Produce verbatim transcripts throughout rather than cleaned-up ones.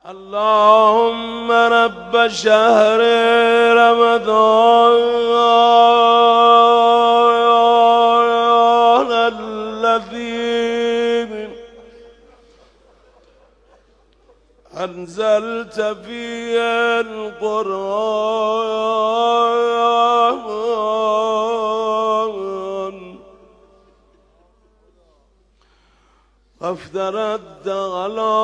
اللهم رب شهر رمضان الذي أنزلت فيه القرآن وافترضت على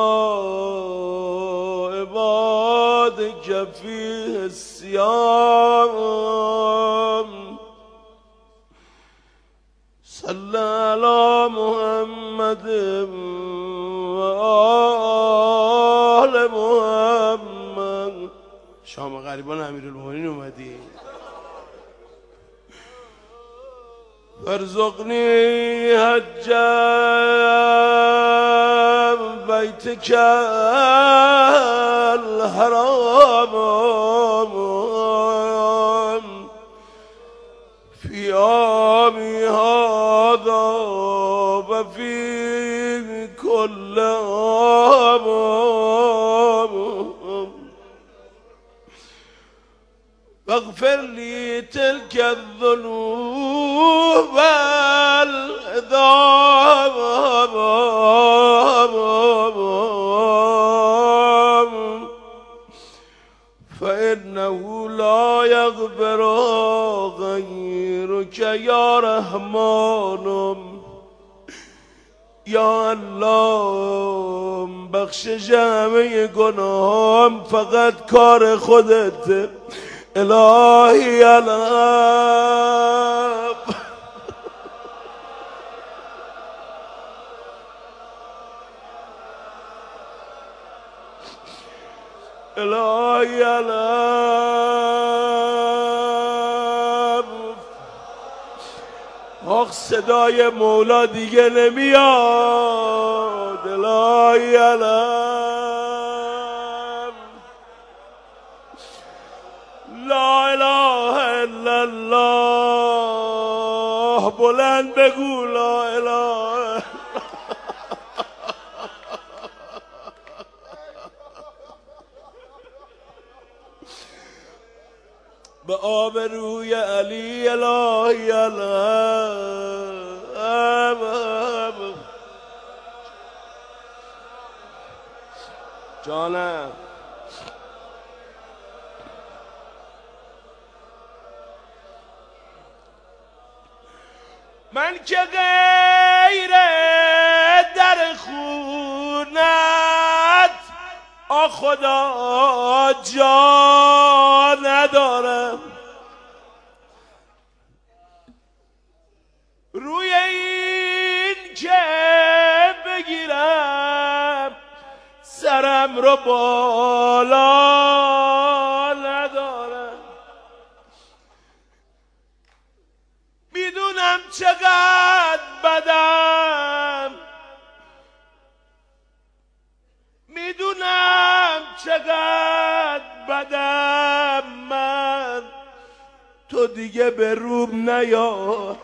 عبادك فيه الصيام صل على محمد وآل محمد. شام غریبان امیرالمومنین اومدی. ارزقنی حج بیتک الحرام فی عامی هذا و فی کل عام واغفر لي تلك الذنوب والعظام فإنه لا يغفر غيرك يا رحمن یا الله. بخشش همه گناهام فقط کار خودت الهی الاب. الهی الاب. آخ صدای مولا دیگه نمیاد. الهی الاب. لا اله الا الله. بلند بگو لا اله. به آب روی علی الهی الاب. جانم من که غیر در خونت آ خدا جا ندارم. روی این که بگیرم سرم رو بالا ندارم. میدونم چقدر بدم، میدونم چقدر بدم من. تو دیگه به روم نیا.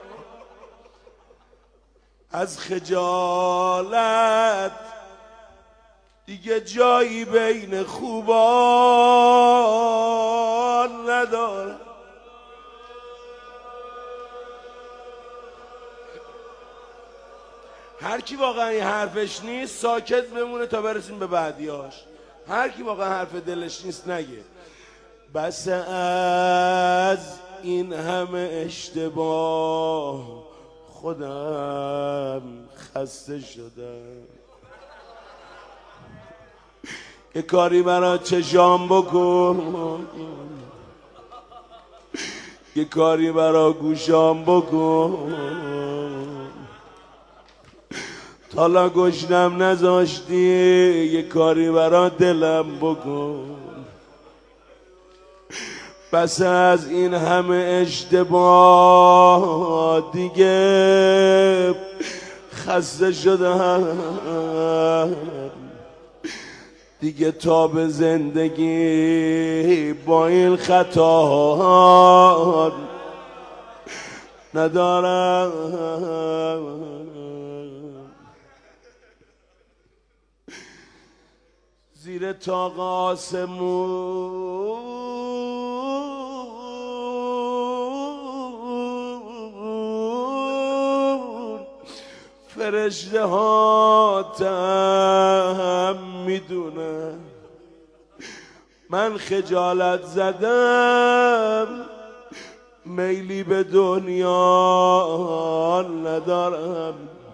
از خجالت دیگه جایی بین خوبان ندارم. هر کی واقعا این حرفش نیست ساکت بمونه تا برسیم به بعدیاش. هر کی واقعا حرف دلش نیست نگه. بس از این همه اشتباه خودم خسته شدم. یه کاری برا چشام بکن، یه کاری برا گوشام بکن. حالا گشنم نذاشتی، یه کاری برا دلم بکن. بس از این همه اشتباه دیگه خسته شدم. دیگه تا به زندگی با این خطا ندارم. زیر زیر طاق آسمون فرشته ها هم میدونه من خجالت زدم میلی به دنیا ندارم.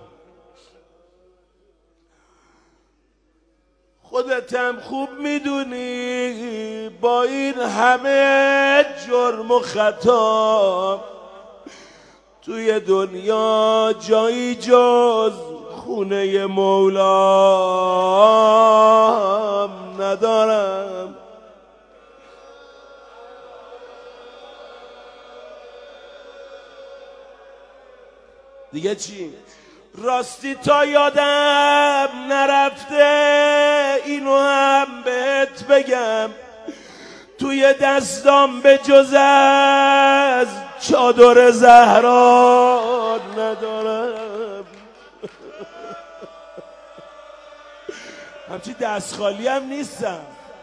خودتم خوب میدونی با این همه جرم و خطا توی دنیا جایی جز خونه مولام ندارم. دیگه چی؟ راستی تا یادم نرفته اینو هم بهت بگم توی دستام به جز از چادر زهرا ندارم. همچی دست خالی هم نیستم.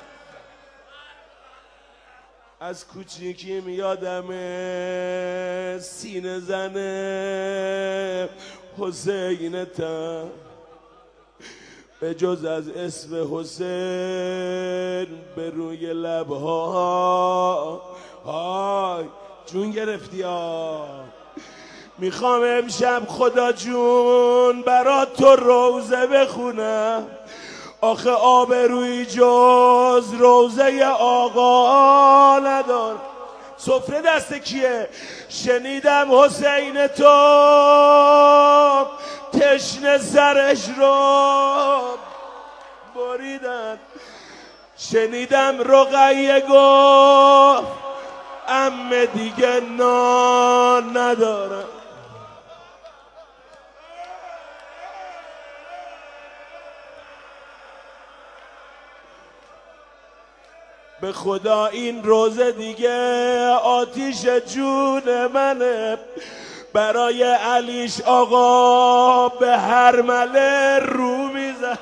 از کوچیکی میادمه سینه زنه حسینتم به جز از اسم حسین به روی لبها های جون گرفتی ها. میخوام امشب خدا جون برات تو روزه بخونم آخه آبروی جز روزه آقا ندار. سفره دست کیه؟ شنیدم حسین تو تشنه سرش رو بریدن. شنیدم رقیه گفت عمه دیگه نان ندارم. به خدا این روزه دیگه آتیش جون منه برای علیش آقا به هر مله رو میزن.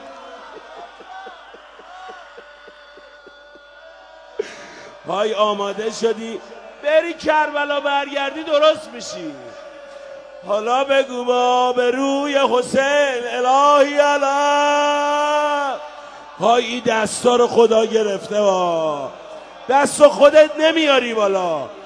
های آماده شدی بری کربلا برگردی درست میشی. حالا بگو با به روی حسین الهی علی. های این دستا رو خدا گرفته با دست خودت نمیاری بالا.